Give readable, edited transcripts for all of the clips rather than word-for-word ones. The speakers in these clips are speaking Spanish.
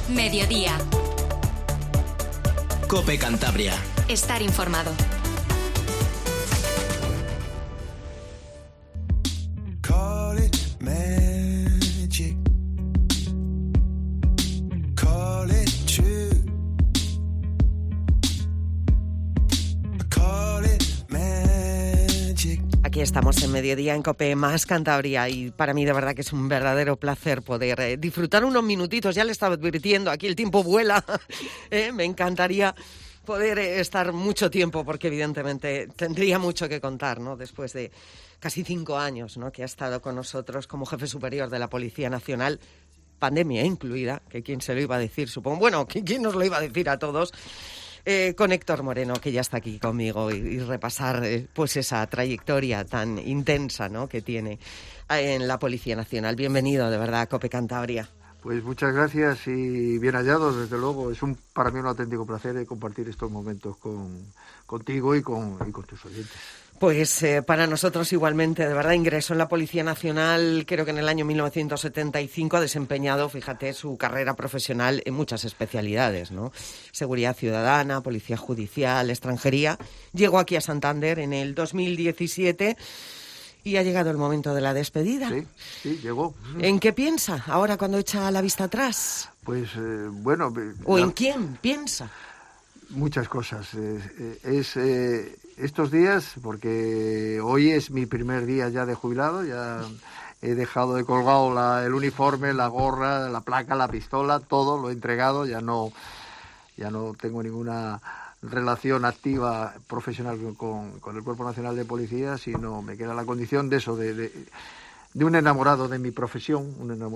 Mediodía. COPE Cantabria. Estar informado. Call it magic. Call it true. Call it magic. Aquí estamos en Mediodía en COPE más Cantabria y para mí de verdad que es un verdadero placer poder disfrutar unos minutitos. Ya le estaba advirtiendo, aquí el tiempo vuela. Me encantaría poder estar mucho tiempo porque evidentemente tendría mucho que contar, ¿no? Después de casi 5 años, ¿no?, que ha estado con nosotros como jefe superior de la Policía Nacional, pandemia incluida, que quién se lo iba a decir, supongo. Bueno, quién nos lo iba a decir a todos. Con Héctor Moreno, que ya está aquí conmigo, y repasar pues esa trayectoria tan intensa, ¿no?, que tiene en la Policía Nacional. Bienvenido, de verdad, a COPE Cantabria. Pues muchas gracias y bien hallados, desde luego. Es para mí un auténtico placer compartir estos momentos contigo y con tus oyentes. Pues para nosotros igualmente, de verdad, ingresó en la Policía Nacional, creo que en el año 1975, ha desempeñado, fíjate, su carrera profesional en muchas especialidades, ¿no? Seguridad ciudadana, policía judicial, extranjería. Llegó aquí a Santander en el 2017 y ha llegado el momento de la despedida. Sí, llegó. ¿En qué piensa ahora cuando echa la vista atrás? Pues, bueno... ¿O en quién piensa? Muchas cosas. Estos días, porque hoy es mi primer día ya de jubilado, ya he dejado de colgado el uniforme, la gorra, la placa, la pistola, todo lo he entregado, ya no tengo ninguna relación activa profesional con el Cuerpo Nacional de Policía, sino me queda la condición de eso, de un enamorado de mi profesión,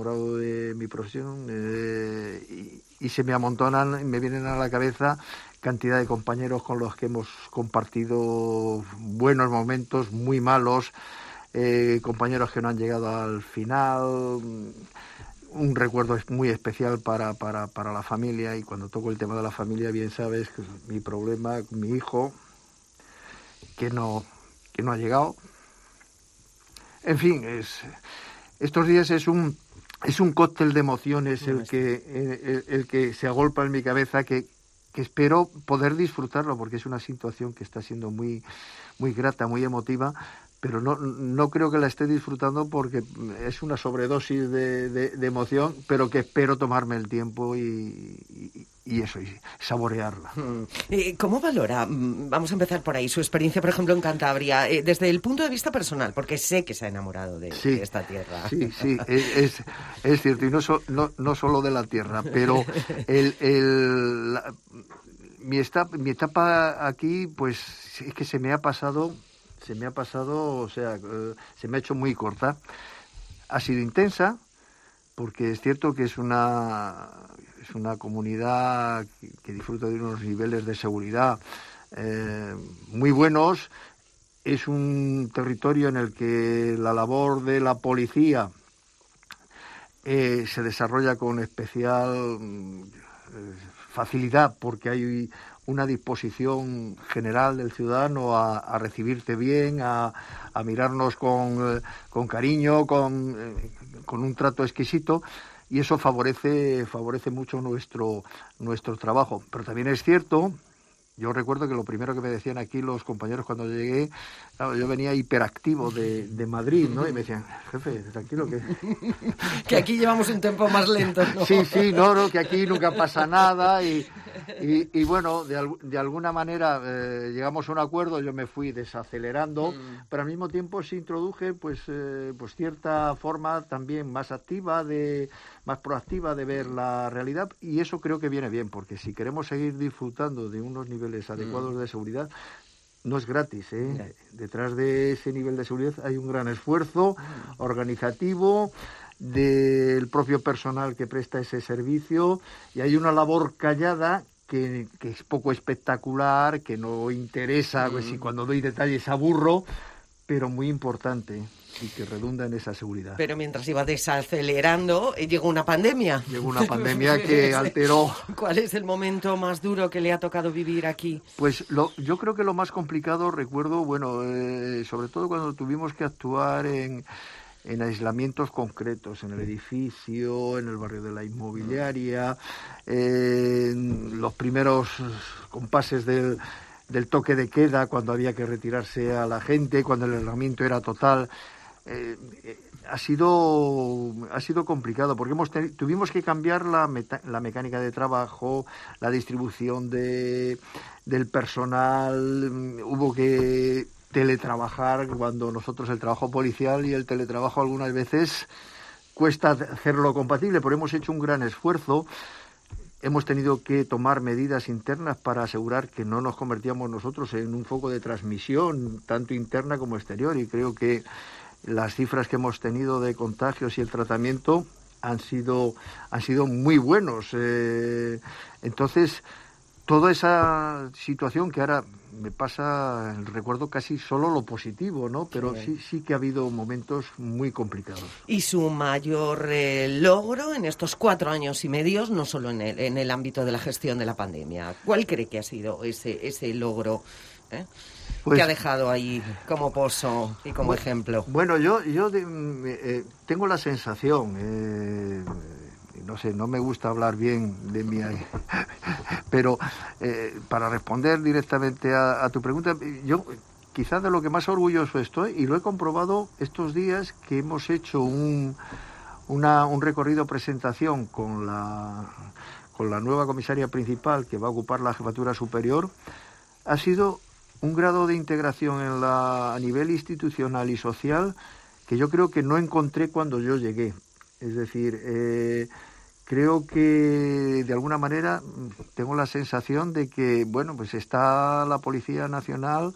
y se me amontonan, me vienen a la cabeza cantidad de compañeros con los que hemos compartido buenos momentos, muy malos, compañeros que no han llegado al final. Un recuerdo muy especial para la familia, y cuando toco el tema de la familia, bien sabes que mi problema, mi hijo, que no ha llegado. En fin, estos días es un cóctel de emociones el que se agolpa en mi cabeza, que espero poder disfrutarlo, porque es una situación que está siendo muy, muy grata, muy emotiva, pero no creo que la esté disfrutando porque es una sobredosis de emoción, pero que espero tomarme el tiempo y saborearla. ¿Cómo valora, vamos a empezar por ahí, su experiencia, por ejemplo, en Cantabria, desde el punto de vista personal? Porque sé que se ha enamorado de esta tierra. Sí, es cierto, y no solo de la tierra, pero mi etapa aquí, pues es que se me ha pasado, o sea, se me ha hecho muy corta. Ha sido intensa, porque es cierto que es una comunidad que disfruta de unos niveles de seguridad muy buenos. Es un territorio en el que la labor de la policía se desarrolla con especial facilidad, porque hay una disposición general del ciudadano a recibirte bien, a mirarnos con cariño, con un trato exquisito, y eso favorece mucho nuestro trabajo. Pero también es cierto, yo recuerdo que lo primero que me decían aquí los compañeros cuando llegué, claro, yo venía hiperactivo de Madrid, ¿no? Y me decían, jefe, tranquilo, que aquí llevamos un tiempo más lento, ¿no? Sí, que aquí nunca pasa nada, y bueno, de alguna manera llegamos a un acuerdo, yo me fui desacelerando, pero al mismo tiempo se introduje pues cierta forma también más activa, más proactiva de ver la realidad, y eso creo que viene bien, porque si queremos seguir disfrutando de unos niveles adecuados de seguridad, no es gratis, ¿eh? Detrás de ese nivel de seguridad hay un gran esfuerzo organizativo del propio personal que presta ese servicio, y hay una labor callada que es poco espectacular, que no interesa, pues si cuando doy detalles aburro, pero muy importante y que redunda en esa seguridad. Pero mientras iba desacelerando, llegó una pandemia. Llegó una pandemia que alteró. ¿Cuál es el momento más duro que le ha tocado vivir aquí? Pues yo creo que lo más complicado, recuerdo, bueno, sobre todo cuando tuvimos que actuar en en aislamientos concretos, en el edificio, en el barrio de la Inmobiliaria, en los primeros compases del toque de queda, cuando había que retirarse a la gente, cuando el aislamiento era total. Ha sido complicado porque tuvimos que cambiar la mecánica de trabajo, la distribución del personal, hubo que teletrabajar cuando nosotros el trabajo policial y el teletrabajo algunas veces cuesta hacerlo compatible, pero hemos hecho un gran esfuerzo. Hemos tenido que tomar medidas internas para asegurar que no nos convertíamos nosotros en un foco de transmisión, tanto interna como exterior, y creo que las cifras que hemos tenido de contagios y el tratamiento han sido muy buenos. Entonces, toda esa situación que ahora me pasa, recuerdo casi solo lo positivo, ¿no? Pero sí que ha habido momentos muy complicados. Y su mayor logro en estos 4 años y medio, no solo en el ámbito de la gestión de la pandemia, ¿cuál cree que ha sido ese logro que ha dejado ahí como pozo y como ejemplo? Bueno, yo tengo la sensación, no sé, no me gusta hablar bien de mí, pero para responder directamente a tu pregunta, yo quizás de lo que más orgulloso estoy, y lo he comprobado estos días que hemos hecho un recorrido presentación con la nueva comisaria principal que va a ocupar la jefatura superior, ha sido un grado de integración a nivel institucional y social que yo creo que no encontré cuando yo llegué. Es decir, creo que de alguna manera tengo la sensación de que, bueno, pues está la Policía Nacional,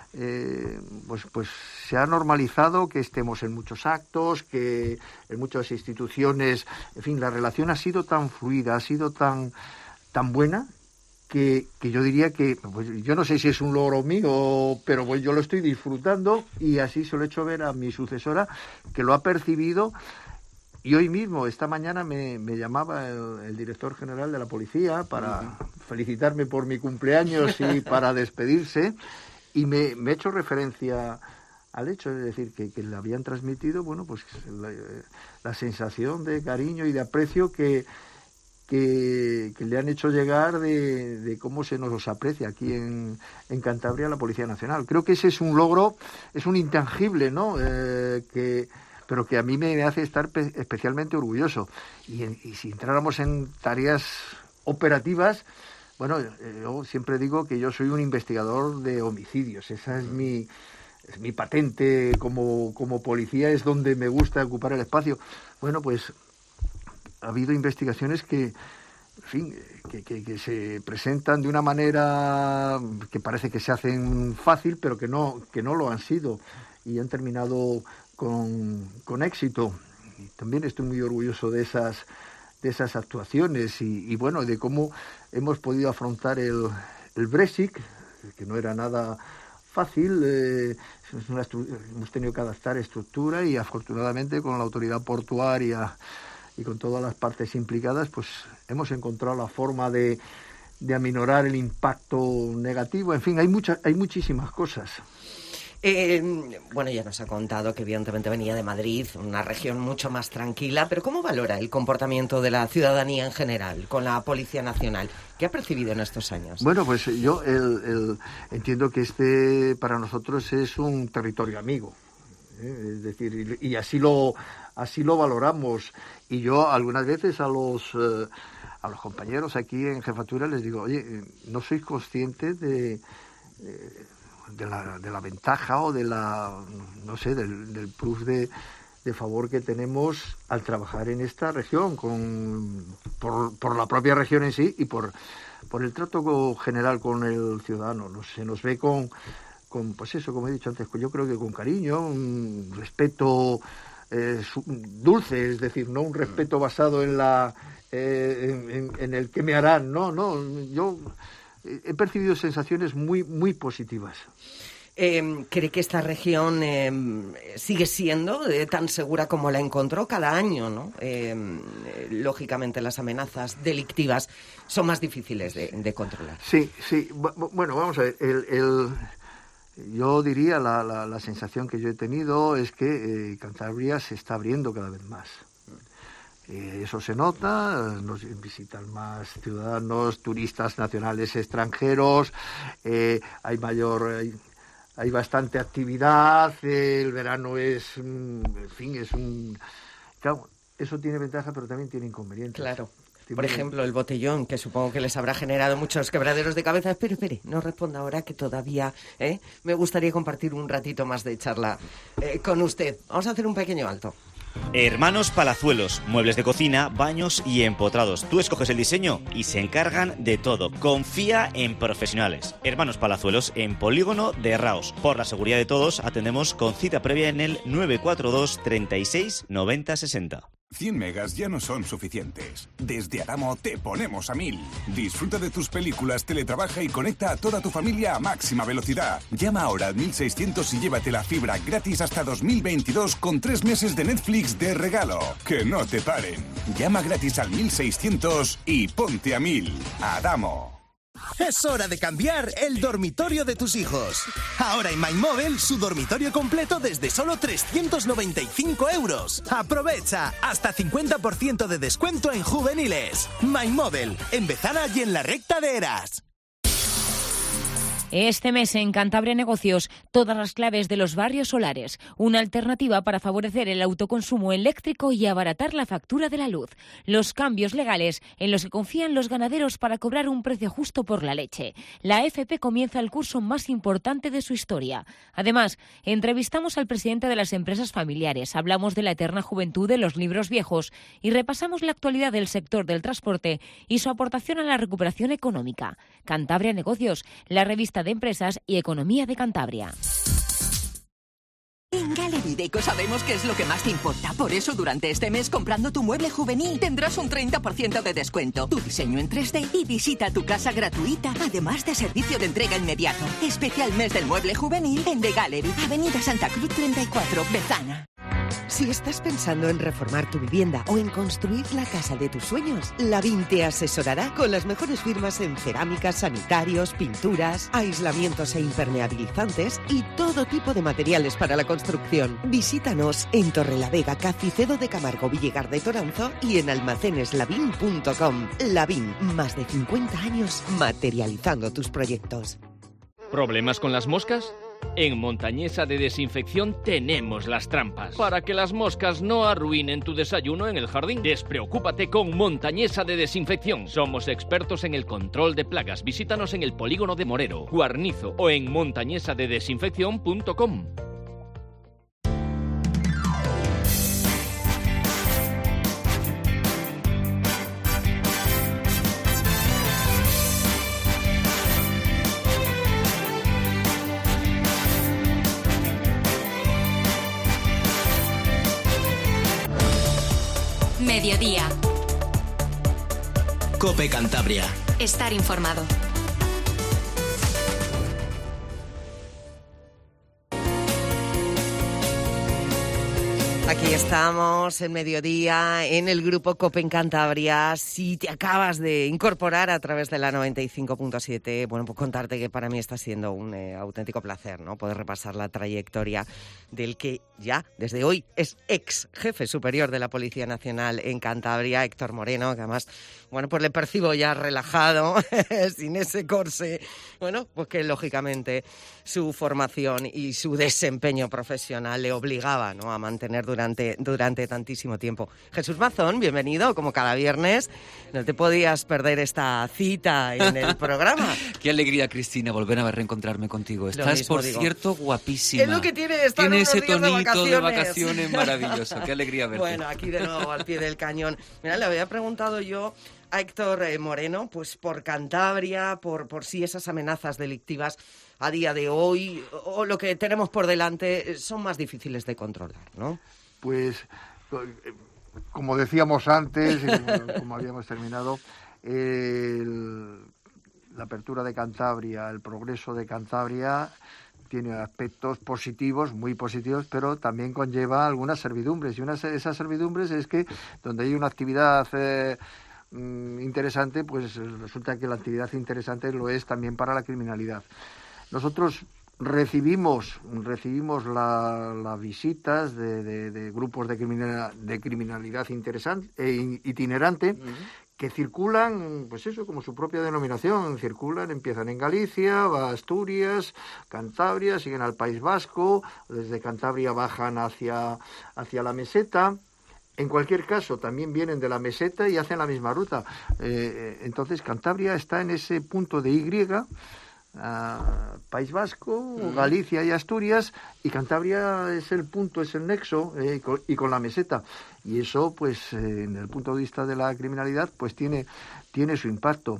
pues se ha normalizado que estemos en muchos actos, que en muchas instituciones, en fin, la relación ha sido tan fluida, ha sido tan buena, que yo diría que, pues, yo no sé si es un logro mío, pero pues yo lo estoy disfrutando, y así se lo he hecho ver a mi sucesora, que lo ha percibido. Y hoy mismo, esta mañana, me llamaba el director general de la policía para felicitarme por mi cumpleaños y para despedirse, y me ha hecho referencia al hecho, es decir, que le habían transmitido, bueno, pues la sensación de cariño y de aprecio que le han hecho llegar de cómo se nos aprecia aquí en Cantabria la Policía Nacional. Creo que ese es un logro, es un intangible, ¿no? Pero que a mí me hace estar especialmente orgulloso. Y si entráramos en tareas operativas, bueno, yo siempre digo que yo soy un investigador de homicidios. Esa es mi patente como policía, es donde me gusta ocupar el espacio. Bueno, pues ha habido investigaciones que, en fin, que se presentan de una manera que parece que se hacen fácil, pero que no lo han sido, y han terminado con éxito. Y también estoy muy orgulloso de esas actuaciones y bueno, de cómo hemos podido afrontar el Brexit, que no era nada fácil. Hemos tenido que adaptar estructura, y afortunadamente con la autoridad portuaria y con todas las partes implicadas, pues hemos encontrado la forma de aminorar el impacto negativo. En fin, hay muchísimas cosas. Bueno, ya nos ha contado que evidentemente venía de Madrid, una región mucho más tranquila, pero ¿cómo valora el comportamiento de la ciudadanía en general con la Policía Nacional? ¿Qué ha percibido en estos años? Bueno, pues yo entiendo que para nosotros es un territorio amigo, es decir, y así lo valoramos. Y yo algunas veces a los compañeros aquí en jefatura les digo, oye, ¿no sois conscientes de la ventaja o del plus de favor que tenemos al trabajar en esta región, por la propia región en sí y por el trato general con el ciudadano? Se nos ve con pues eso, como he dicho antes, yo creo que con cariño, un respeto dulce, es decir, no un respeto basado en el que me harán, no, yo he percibido sensaciones muy, muy positivas. ¿Cree que esta región sigue siendo tan segura como la encontró cada año, ¿no? Lógicamente las amenazas delictivas son más difíciles de controlar. Sí. Bueno, vamos a ver. Yo diría, la sensación que yo he tenido es que Cantabria se está abriendo cada vez más. Eso se nota, nos visitan más ciudadanos, turistas nacionales, extranjeros, hay bastante actividad, el verano es, en fin, claro, eso tiene ventaja, pero también tiene inconvenientes. Claro. Por ejemplo, el botellón, que supongo que les habrá generado muchos quebraderos de cabeza. Espere, no responda ahora, que todavía me gustaría compartir un ratito más de charla con usted. Vamos a hacer un pequeño alto. Hermanos Palazuelos, muebles de cocina, baños y empotrados. Tú escoges el diseño y se encargan de todo. Confía en profesionales. Hermanos Palazuelos en Polígono de Raos. Por la seguridad de todos, atendemos con cita previa en el 942 36 90 60. 100 megas ya no son suficientes. Desde Adamo te ponemos a 1000. Disfruta de tus películas, teletrabaja y conecta a toda tu familia a máxima velocidad. Llama ahora al 1600 y llévate la fibra gratis hasta 2022 con 3 meses de Netflix de regalo. ¡Que no te paren! Llama gratis al 1600 y ponte a 1000. Adamo. Es hora de cambiar el dormitorio de tus hijos. Ahora en MyMobile, su dormitorio completo desde solo 395 €. Aprovecha hasta 50% de descuento en juveniles. MyMobile, en Bezana y en la recta de Eras. Este mes en Cantabria Negocios, todas las claves de los barrios solares, una alternativa para favorecer el autoconsumo eléctrico y abaratar la factura de la luz. Los cambios legales en los que confían los ganaderos para cobrar un precio justo por la leche. La FP comienza el curso más importante de su historia. Además, entrevistamos al presidente de las empresas familiares, hablamos de la eterna juventud de los libros viejos y repasamos la actualidad del sector del transporte y su aportación a la recuperación económica. Cantabria Negocios, la revista de Empresas y Economía de Cantabria. En Gallery Deco sabemos qué es lo que más te importa. Por eso, durante este mes, comprando tu mueble juvenil, tendrás un 30% de descuento, tu diseño en 3D y visita tu casa gratuita, además de servicio de entrega inmediato. Especial mes del mueble juvenil en The Gallery, Avenida Santa Cruz 34, Bezana. Si estás pensando en reformar tu vivienda o en construir la casa de tus sueños, Lavín te asesorará con las mejores firmas en cerámicas, sanitarios, pinturas, aislamientos e impermeabilizantes y todo tipo de materiales para la construcción. Visítanos en Torrelavega, Cacicedo de Camargo, Villegar de Toranzo y en almaceneslavin.com. Lavín, más de 50 años materializando tus proyectos. ¿Problemas con las moscas? En Montañesa de Desinfección tenemos las trampas para que las moscas no arruinen tu desayuno en el jardín. Despreocúpate con Montañesa de Desinfección. Somos expertos en el control de plagas. Visítanos en el Polígono de Morero, Guarnizo o en montañesadedesinfección.com. Mediodía. COPE Cantabria. Estar informado. Aquí estamos en Mediodía, en el grupo COPE en Cantabria. Si te acabas de incorporar a través de la 95.7, bueno, pues contarte que para mí está siendo un auténtico placer, ¿no? Poder repasar la trayectoria del que ya desde hoy es ex jefe superior de la Policía Nacional en Cantabria, Héctor Moreno, que además, bueno, pues le percibo ya relajado, sin ese corsé. Bueno, pues que lógicamente su formación y su desempeño profesional le obligaba, ¿no?, a mantener durante tantísimo tiempo. Jesús Mazón, bienvenido, como cada viernes. No te podías perder esta cita en el programa. Qué alegría, Cristina, volver a reencontrarme contigo. Estás, por cierto, guapísima. Es lo que tiene estar tiene unos ese días tonito de vacaciones maravilloso. Qué alegría verte. Bueno, aquí de nuevo al pie del cañón. Mira, le había preguntado yo a Héctor Moreno, pues por Cantabria, por si esas amenazas delictivas a día de hoy o lo que tenemos por delante son más difíciles de controlar, ¿no? Pues, como decíamos antes, como habíamos terminado, la apertura de Cantabria, el progreso de Cantabria tiene aspectos positivos, muy positivos, pero también conlleva algunas servidumbres. Y una de esas servidumbres es que donde hay una actividad interesante, pues resulta que la actividad interesante lo es también para la criminalidad. Nosotros recibimos las visitas de grupos de criminalidad itinerante, que circulan, pues eso, como su propia denominación, empiezan en Galicia, va a Asturias, Cantabria, siguen al País Vasco, desde Cantabria bajan hacia la meseta. En cualquier caso, también vienen de la meseta y hacen la misma ruta. Entonces, Cantabria está en ese punto de Y, País Vasco, Galicia y Asturias, y Cantabria es el punto, es el nexo, y con la meseta. Y eso, pues, en el punto de vista de la criminalidad, pues tiene su impacto.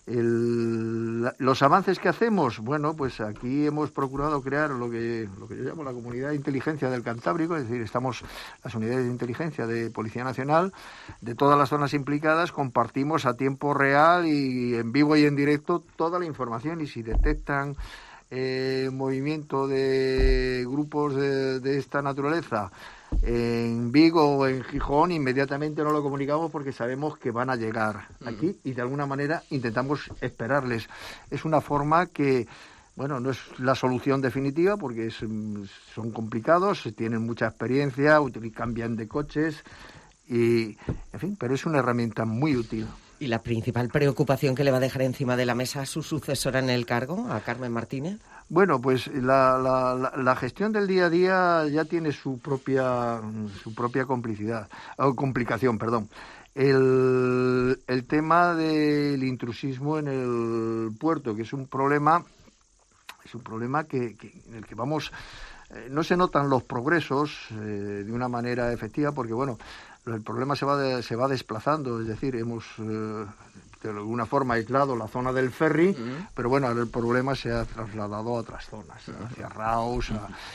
Los avances que hacemos, bueno, pues aquí hemos procurado crear lo que yo llamo la comunidad de inteligencia del Cantábrico, es decir, estamos las unidades de inteligencia de Policía Nacional, de todas las zonas implicadas, compartimos a tiempo real y en vivo y en directo toda la información, y si detectan movimiento de grupos de esta naturaleza en Vigo o en Gijón, inmediatamente nos lo comunicamos porque sabemos que van a llegar aquí y de alguna manera intentamos esperarles. Es una forma que, bueno, no es la solución definitiva porque son complicados, tienen mucha experiencia, cambian de coches y, en fin, pero es una herramienta muy útil. ¿Y la principal preocupación que le va a dejar encima de la mesa a su sucesora en el cargo, a Carmen Martínez? Bueno, pues la gestión del día a día ya tiene su propia complicación, perdón. El tema del intrusismo en el puerto, que es un problema que en el que vamos, no se notan los progresos de una manera efectiva, porque bueno, el problema se va desplazando, es decir, hemos de alguna forma aislado la zona del ferry, pero bueno, el problema se ha trasladado a otras zonas, hacia Raus,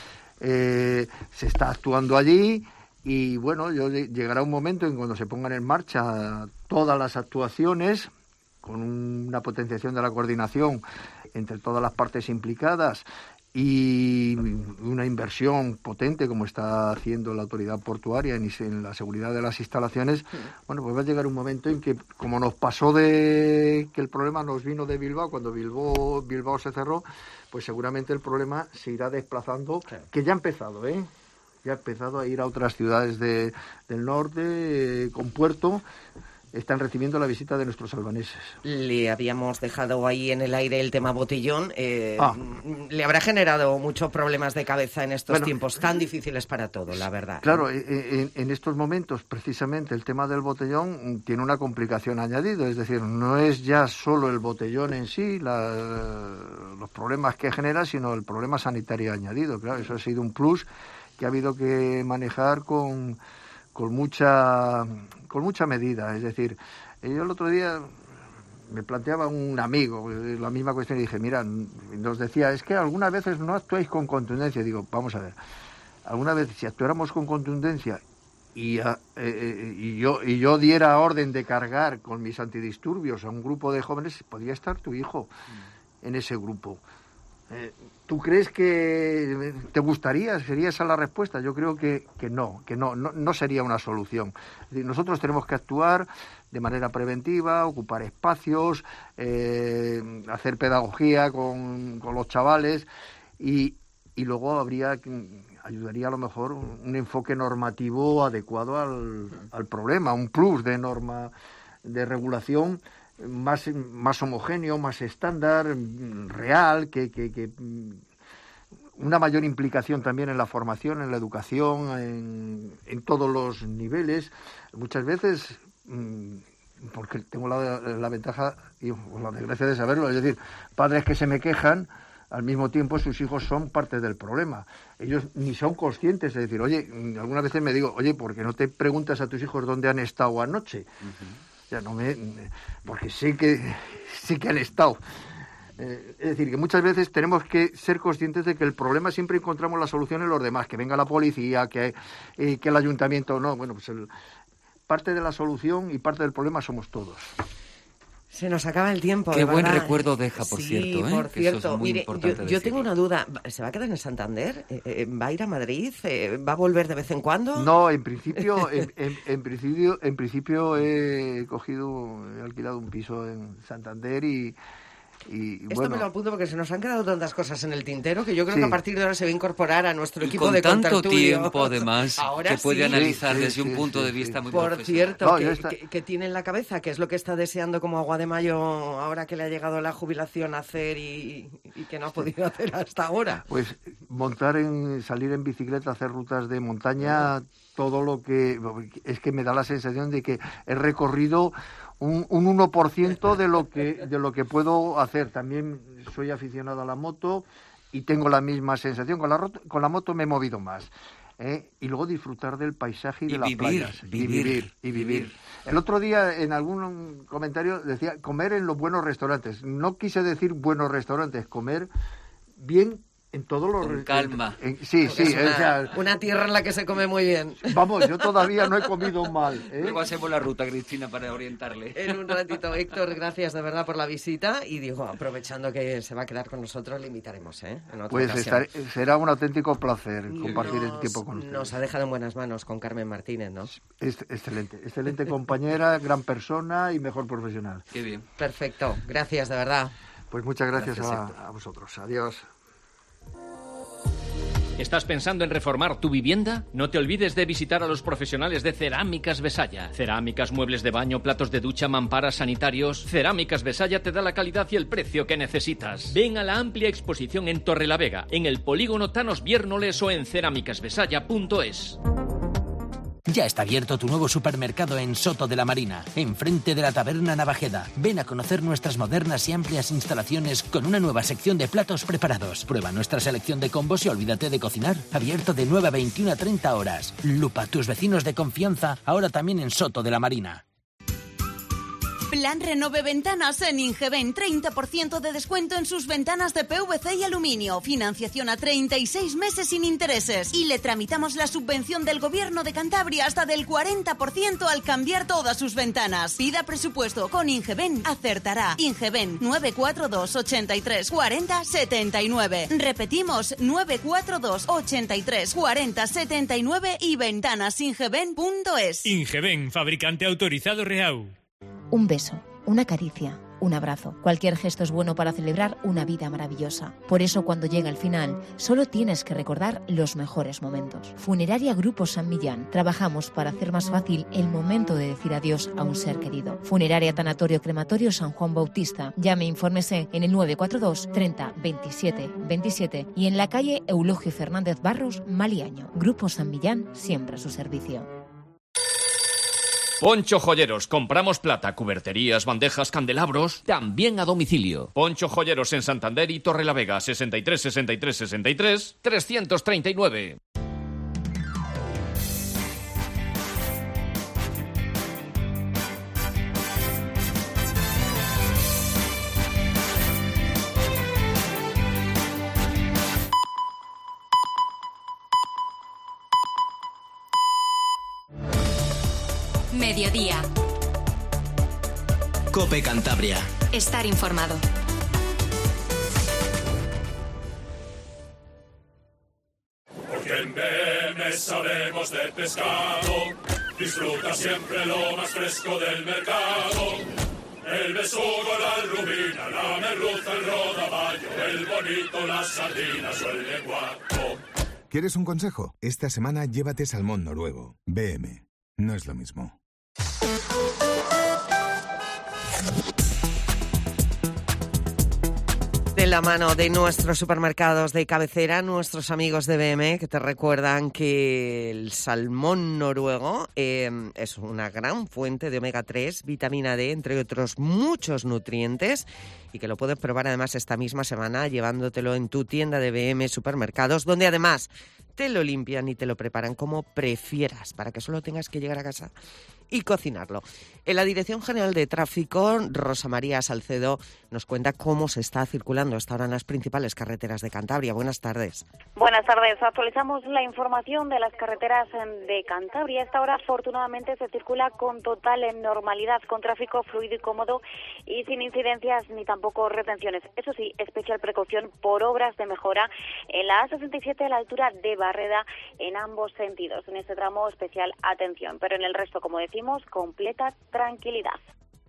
se está actuando allí y bueno, llegará un momento en cuando se pongan en marcha todas las actuaciones con una potenciación de la coordinación entre todas las partes implicadas y una inversión potente como está haciendo la autoridad portuaria en la seguridad de las instalaciones, bueno, pues va a llegar un momento en que, como nos pasó de que el problema nos vino de Bilbao, cuando Bilbao se cerró, pues seguramente el problema se irá desplazando, que ya ha empezado, ya ha empezado a ir a otras ciudades del norte, con puerto. Están recibiendo la visita de nuestros albaneses. Le habíamos dejado ahí en el aire el tema botellón. Le habrá generado muchos problemas de cabeza en estos tiempos tan difíciles para todo, la verdad. Claro, en estos momentos, precisamente, el tema del botellón tiene una complicación añadida. Es decir, no es ya solo el botellón en sí, los problemas que genera, sino el problema sanitario añadido. Claro, eso ha sido un plus que ha habido que manejar con mucha medida. Es decir, yo el otro día me planteaba un amigo la misma cuestión y dije, mira, nos decía, es que algunas veces no actuáis con contundencia. Digo, vamos a ver, alguna vez si actuáramos con contundencia y yo diera orden de cargar con mis antidisturbios a un grupo de jóvenes, podría estar tu hijo en ese grupo. ¿Tú crees que te gustaría? ¿Sería esa la respuesta? Yo creo que no sería una solución. Es decir, nosotros tenemos que actuar de manera preventiva, ocupar espacios, hacer pedagogía con los chavales y luego ayudaría a lo mejor un enfoque normativo adecuado al problema, un plus de norma de regulación más homogéneo, más estándar, real, que una mayor implicación también en la formación, en la educación, en todos los niveles. Muchas veces, porque tengo la ventaja y la desgracia de saberlo, es decir, padres que se me quejan, al mismo tiempo sus hijos son parte del problema. Ellos ni son conscientes, es decir, oye, algunas veces me digo, oye, ¿por qué no te preguntas a tus hijos dónde han estado anoche? Ya porque sé que han estado. Es decir, que muchas veces tenemos que ser conscientes de que el problema siempre encontramos la solución en los demás, que venga la policía, que el ayuntamiento, no, bueno, pues parte de la solución y parte del problema somos todos. Se nos acaba el tiempo. Qué buen recuerdo deja, por cierto. Sí, por cierto. Eso es muy importante yo tengo una duda. ¿Se va a quedar en Santander? ¿Va a ir a Madrid? ¿Va a volver de vez en cuando? No, en principio he alquilado un piso en Santander y Esto me lo apunto porque se nos han quedado tantas cosas en el tintero que yo creo que a partir de ahora se va a incorporar a nuestro equipo de contertulio. Con tanto tiempo, además, ahora que puede analizar sí, desde un punto de vista muy Por profesional. cierto, que tiene en la cabeza, que es lo que está deseando como agua de mayo ahora que le ha llegado la jubilación a hacer y que no ha podido hacer hasta ahora. Pues salir en bicicleta, hacer rutas de montaña, todo lo que... Es que me da la sensación de que he recorrido un 1% de lo que puedo hacer. También soy aficionado a la moto y tengo la misma sensación. Con la moto me he movido más. Y luego disfrutar del paisaje y de las playas. Vivir. El otro día en algún comentario decía comer en los buenos restaurantes. No quise decir buenos restaurantes, comer bien en todos los... Con calma. Sí. Una tierra en la que se come muy bien. Vamos, yo todavía no he comido mal. Luego hacemos la ruta, Cristina, para orientarle. En un ratito, Héctor, gracias de verdad por la visita. Y digo, aprovechando que se va a quedar con nosotros, le invitaremos, en otra ocasión. Será un auténtico placer compartir el tiempo con ustedes. Nos ha dejado en buenas manos con Carmen Martínez, ¿no? Excelente compañera, gran persona y mejor profesional. Qué bien. Perfecto, gracias de verdad. Pues muchas gracias a vosotros. Adiós. ¿Estás pensando en reformar tu vivienda? No te olvides de visitar a los profesionales de Cerámicas Besaya. Cerámicas, muebles de baño, platos de ducha, mamparas, sanitarios. Cerámicas Besaya te da la calidad y el precio que necesitas. Ven a la amplia exposición en Torrelavega, en el polígono Thanos Viérnoles o en cerámicasbesaya.es. Ya está abierto tu nuevo supermercado en Soto de la Marina, enfrente de la Taberna Navajeda. Ven a conocer nuestras modernas y amplias instalaciones con una nueva sección de platos preparados. Prueba nuestra selección de combos y olvídate de cocinar. Abierto de 9 a 21 a 30 horas. Lupa, tus vecinos de confianza, ahora también en Soto de la Marina. Plan Renove Ventanas en Ingeben. 30% de descuento en sus ventanas de PVC y aluminio. Financiación a 36 meses sin intereses. Y le tramitamos la subvención del Gobierno de Cantabria hasta del 40% al cambiar todas sus ventanas. Pida presupuesto con Ingeben. Acertará. Ingeben 942 83 40 79. Repetimos, 942 83 40 79 y ventanasingeben.es. Ingeben, fabricante autorizado Reau. Un beso, una caricia, un abrazo. Cualquier gesto es bueno para celebrar una vida maravillosa. Por eso, cuando llega el final, solo tienes que recordar los mejores momentos. Funeraria Grupo San Millán. Trabajamos para hacer más fácil el momento de decir adiós a un ser querido. Funeraria Tanatorio Crematorio San Juan Bautista. Llame e infórmese en el 942 30 27 27 y en la calle Eulogio Fernández Barros, Maliaño. Grupo San Millán, siempre a su servicio. Poncho Joyeros, compramos plata, cuberterías, bandejas, candelabros, también a domicilio. Poncho Joyeros en Santander y Torrelavega, 63 63 63 339. Mediodía. COPE Cantabria. Estar informado. Porque en BM sabemos de pescado. Disfruta siempre lo más fresco del mercado. El besugo, la rubina, la merluza, el rodaballo, el bonito, las sardinas o el lenguaco. ¿Quieres un consejo? Esta semana llévate salmón noruego. BM. No es lo mismo. De la mano de nuestros supermercados de cabecera, nuestros amigos de BM, que te recuerdan que el salmón noruego es una gran fuente de omega 3, vitamina D, entre otros muchos nutrientes, y que lo puedes probar además esta misma semana llevándotelo en tu tienda de BM Supermercados, donde además te lo limpian y te lo preparan como prefieras, para que solo tengas que llegar a casa y cocinarlo. En la Dirección General de Tráfico, Rosa María Salcedo nos cuenta cómo se está circulando hasta ahora en las principales carreteras de Cantabria. Buenas tardes. Buenas tardes. Actualizamos la información de las carreteras de Cantabria. A esta hora, afortunadamente, se circula con total normalidad, con tráfico fluido y cómodo y sin incidencias ni tampoco retenciones. Eso sí, especial precaución por obras de mejora en la A67 a la altura de Barreda en ambos sentidos. En este tramo, especial atención. Pero en el resto, como decimos, completa tranquilidad.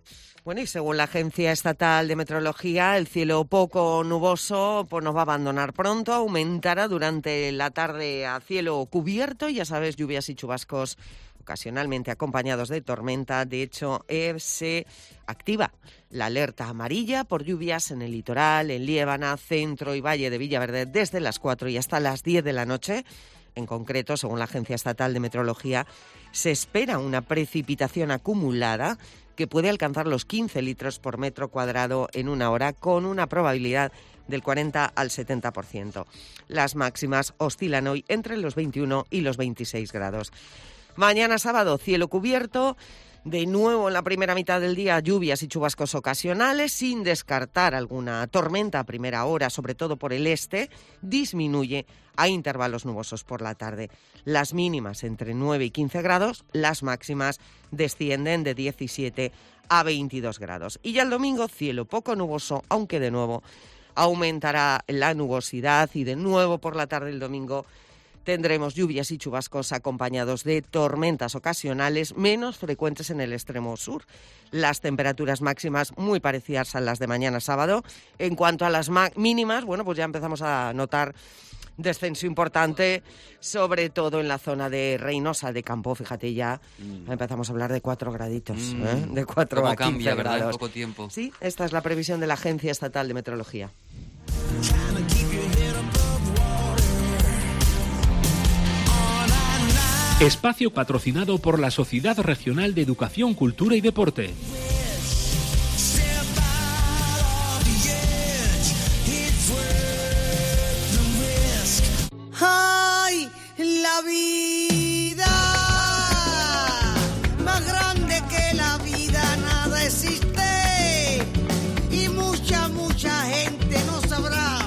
Bueno, y según la Agencia Estatal de Meteorología, el cielo poco nuboso pues nos va a abandonar pronto, aumentará durante la tarde a cielo cubierto, ya sabes, lluvias y chubascos ocasionalmente acompañados de tormenta. De hecho, se activa la alerta amarilla por lluvias en el litoral, en Liébana, centro y valle de Villaverde desde las 4 y hasta las 10 de la noche. En concreto, según la Agencia Estatal de Meteorología, se espera una precipitación acumulada que puede alcanzar los 15 litros por metro cuadrado en una hora, con una probabilidad del 40 al 70%. Las máximas oscilan hoy entre los 21 y los 26 grados. Mañana sábado, cielo cubierto. De nuevo, en la primera mitad del día, lluvias y chubascos ocasionales, sin descartar alguna tormenta a primera hora, sobre todo por el este. Disminuye a intervalos nubosos por la tarde. Las mínimas entre 9 y 15 grados, las máximas descienden de 17 a 22 grados. Y ya el domingo, cielo poco nuboso, aunque de nuevo aumentará la nubosidad y de nuevo por la tarde el domingo tendremos lluvias y chubascos acompañados de tormentas ocasionales menos frecuentes en el extremo sur. Las temperaturas máximas muy parecidas a las de mañana sábado. En cuanto a las mínimas, bueno, pues ya empezamos a notar descenso importante, sobre todo en la zona de Reynosa de Campo. Fíjate, ya empezamos a hablar de 4 graditos, de 4 a 15 cambia, grados. ¿verdad? En poco tiempo. Sí, esta es la previsión de la Agencia Estatal de Meteorología. Espacio patrocinado por la Sociedad Regional de Educación, Cultura y Deporte. ¡Ay, la vida! Más grande que la vida nada existe. Y mucha gente no sabrá.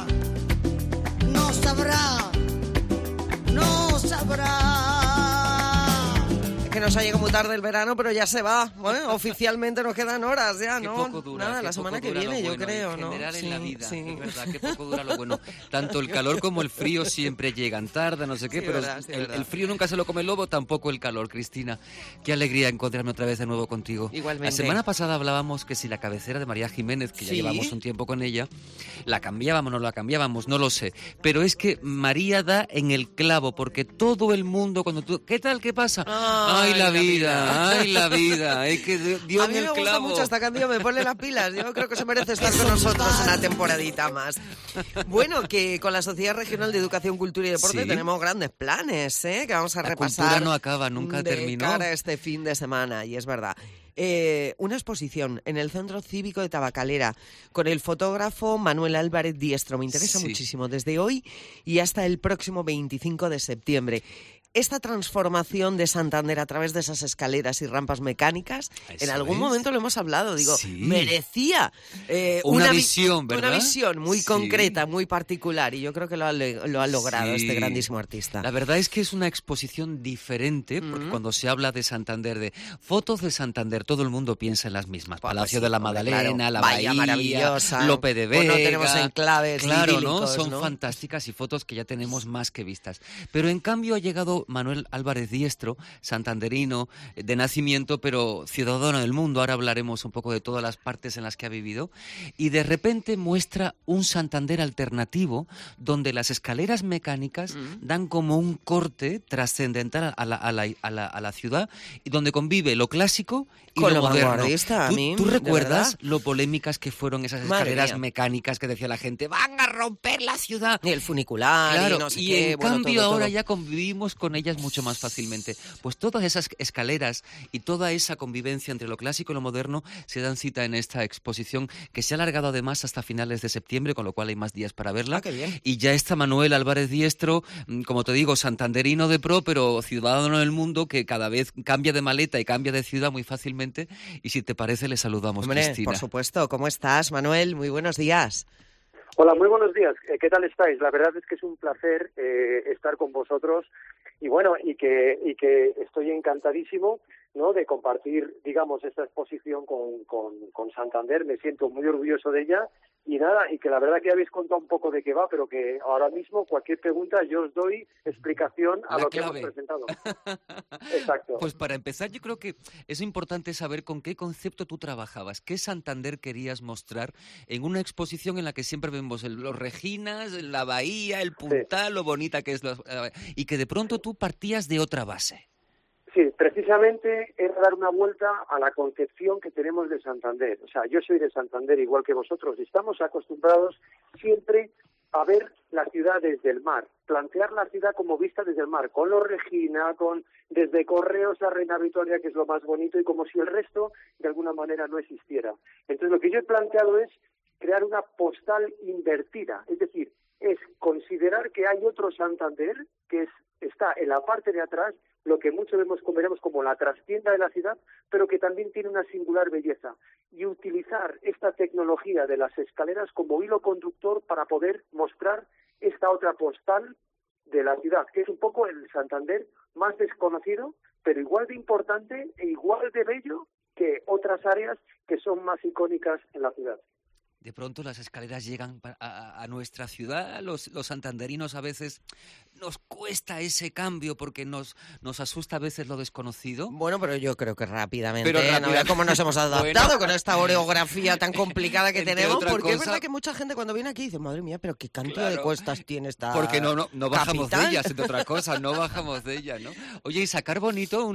Que nos ha llegado muy tarde el verano, pero ya se va. Bueno, oficialmente nos quedan horas ya, ¿no? Poco dura, nada, la semana que viene, yo creo, en ¿no? general en la vida, sí. Es verdad, que poco dura lo bueno. Tanto el calor como el frío siempre llegan tarde, no sé qué, Sí, pero verdad, sí, el frío nunca se lo come el lobo, tampoco el calor, Cristina. Qué alegría encontrarme otra vez de nuevo contigo. Igualmente. La semana pasada hablábamos que si la cabecera de María Jiménez, que ya Sí. llevamos un tiempo con ella, la cambiábamos, no la cambiábamos, no lo sé. Pero es que María da en el clavo, porque todo el mundo, cuando tú... ¿Qué tal? ¿Qué pasa? ¡Ay, la vida! ¡Ay, la vida! Es que dio a mí en me el gusta clavo. mucho esta canción, me pone las pilas. Yo creo que se merece estar con nosotros una temporadita más. Bueno, que con la Sociedad Regional de Educación, Cultura y Deporte Sí. tenemos grandes planes, que vamos a La repasar. cultura no acaba, nunca de terminó. cara a este fin de semana, y es verdad. Una exposición en el Centro Cívico de Tabacalera con el fotógrafo Manuel Álvarez Diestro. Me interesa Sí. muchísimo, desde hoy y hasta el próximo 25 de septiembre. Esta transformación de Santander a través de esas escaleras y rampas mecánicas, en algún momento lo hemos hablado, digo, Sí. merecía Una visión, ¿verdad? Una visión muy Sí. concreta, muy particular, y yo creo que lo ha logrado Sí. este grandísimo artista. La verdad es que es una exposición diferente, porque cuando se habla de Santander, de fotos de Santander, todo el mundo piensa en las mismas. Palacio de la Magdalena, claro. la Bahía Bahía, maravillosa. Lope de Pues Vega. no tenemos enclaves claro, idílicos, ¿no? Son ¿no? fantásticas y fotos que ya tenemos más que vistas. Pero en cambio ha llegado Manuel Álvarez Diestro, santanderino de nacimiento, pero ciudadano del mundo. Ahora hablaremos un poco de todas las partes en las que ha vivido. Y de repente muestra un Santander alternativo, donde las escaleras mecánicas dan como un corte trascendental a la ciudad, y donde convive lo clásico y Con lo lo moderno. vanguardista, a mí, ¿Tú de recuerdas verdad. lo polémicas que fueron esas Madre escaleras mía. mecánicas que decía la gente, ¡van a romper la ciudad! Y el funicular, Claro, y no sé y qué, en bueno, cambio todo, ahora todo. ya convivimos con ellas mucho más fácilmente. Pues todas esas escaleras y toda esa convivencia entre lo clásico y lo moderno se dan cita en esta exposición, que se ha alargado además hasta finales de septiembre, con lo cual hay más días para verla. Qué bien. Y ya está Manuel Álvarez Diestro, como te digo, santanderino de pro, pero ciudadano del mundo, que cada vez cambia de maleta y cambia de ciudad muy fácilmente. Y si te parece, le saludamos, Hombre, Cristina. por supuesto. ¿Cómo estás, Manuel? Muy buenos días. Hola, muy buenos días. ¿Qué tal estáis? La verdad es que es un placer estar con vosotros y bueno, y que estoy encantadísimo ¿no?, de compartir, digamos, esta exposición con Santander. Me siento muy orgulloso de ella y nada, y que la verdad que habéis contado un poco de qué va, pero que ahora mismo cualquier pregunta yo os doy explicación a lo que hemos presentado. Exacto. Pues para empezar, yo creo que es importante saber con qué concepto tú trabajabas, qué Santander querías mostrar en una exposición en la que siempre vemos los Reginas, la bahía, el Puntal, lo bonita que es, y que de pronto tú partías de otra base. Sí, precisamente era dar una vuelta a la concepción que tenemos de Santander. O sea, yo soy de Santander igual que vosotros y estamos acostumbrados siempre a ver la ciudad desde el mar, plantear la ciudad como vista desde el mar, con los Regina, desde Correos a Reina Victoria, que es lo más bonito, y como si el resto de alguna manera no existiera. Entonces lo que yo he planteado es crear una postal invertida, es decir, es considerar que hay otro Santander que está en la parte de atrás, lo que muchos veremos como la trastienda de la ciudad, pero que también tiene una singular belleza, y utilizar esta tecnología de las escaleras como hilo conductor para poder mostrar esta otra postal de la ciudad, que es un poco el Santander más desconocido, pero igual de importante e igual de bello que otras áreas que son más icónicas en la ciudad. De pronto las escaleras llegan a nuestra ciudad, los santanderinos a veces nos cuesta ese cambio porque nos asusta a veces lo desconocido. Bueno, pero yo creo que rápidamente, ¿no? Cómo nos hemos adaptado con esta orografía tan complicada que tenemos, porque es verdad que mucha gente cuando viene aquí dice, madre mía, pero qué cantidad de cuestas tiene esta porque no bajamos capital. de ellas, entre otra cosa, no bajamos de ellas, ¿no? Oye, y sacar bonito